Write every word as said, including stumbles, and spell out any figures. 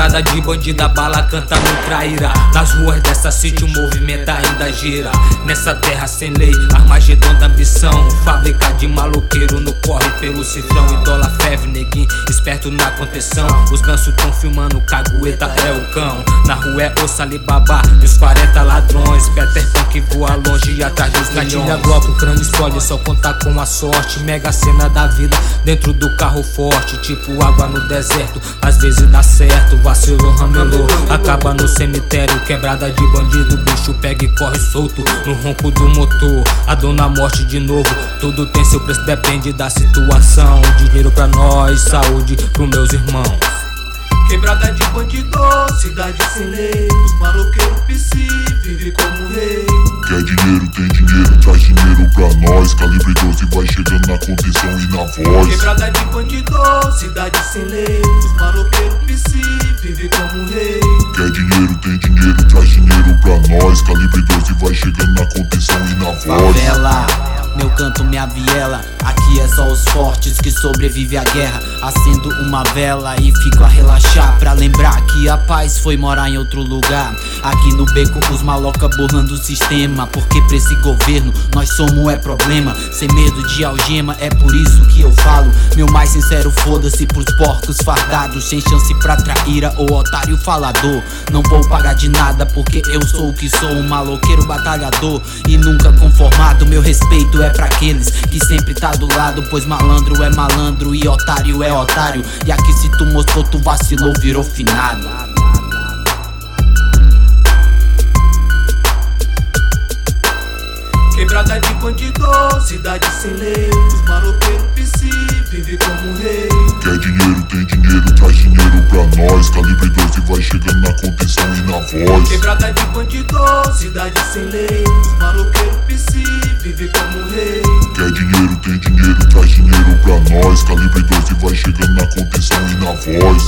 Quebrada de bandida, bala canta no traíra. Nas ruas dessa city o movimento ainda gira. Nessa terra sem lei, Armagedon da ambição. Fábrica de maloqueiro no corre pelo cifrão. Idola feve, neguinho, esperto na contenção. Os gansos tão filmando, cagueta é o cão. Na rua é osso, Alibaba e os quarenta ladrões. Peter Pan que voa longe e atrás dos milhões. Gatilha Glock, o crânio explode, só contar com a sorte. Mega cena da vida dentro do carro forte. Tipo água no deserto, às vezes dá certo. Vacilou, ramelou, acaba no cemitério. Quebrada de bandido, o bicho pega e corre solto no ronco do motor. A dona morte de novo, tudo tem seu preço, depende da situação. Dinheiro pra nós, saúde pros meus irmãos. Quebrada de bandido, cidade sem lei. Os maloqueiros psi, vive como rei. Quer dinheiro, tem dinheiro, traz dinheiro pra nós. Calibre doze vai chegando na condição e na voz. Quebrada de bandido, cidade sem lei. Os maloqueiros psi, vive como rei. Quer dinheiro, tem dinheiro, traz dinheiro pra nós. Calibre doze vai chegando na condição e na voz. Favela, meu canto, minha viela. Aqui é só os fortes que sobrevivem à guerra. Acendo uma vela e fico a relaxar, pra lembrar que a paz foi morar em outro lugar. Aqui no beco os maloca burlando o sistema. Porque pra esse governo nós somos é problema. Sem medo de algema, é por isso que eu falo. Meu mais sincero foda-se pros porcos fardados. Sem chance pra traíra ou otário falador. Não vou pagar de nada porque eu sou o que sou. Um maloqueiro batalhador e nunca conformado. Meu respeito é pra aqueles que sempre tá do lado. Pois malandro é malandro e otário é otário. E aqui se tu mostrou, tu vacilou, virou finado. Quebrada de bandido, cidade sem lei. Os maloqueiros psi, vive como rei. Quer dinheiro, tem dinheiro, traz dinheiro pra nós. Calibre doze vai chegando na contenção e na voz. Quebrada de bandido, cidade sem lei. Os maloqueiros psi, vive como rei. Quer dinheiro, tem dinheiro, traz dinheiro pra nós. Calibre doze vai chegando na contenção e na voz.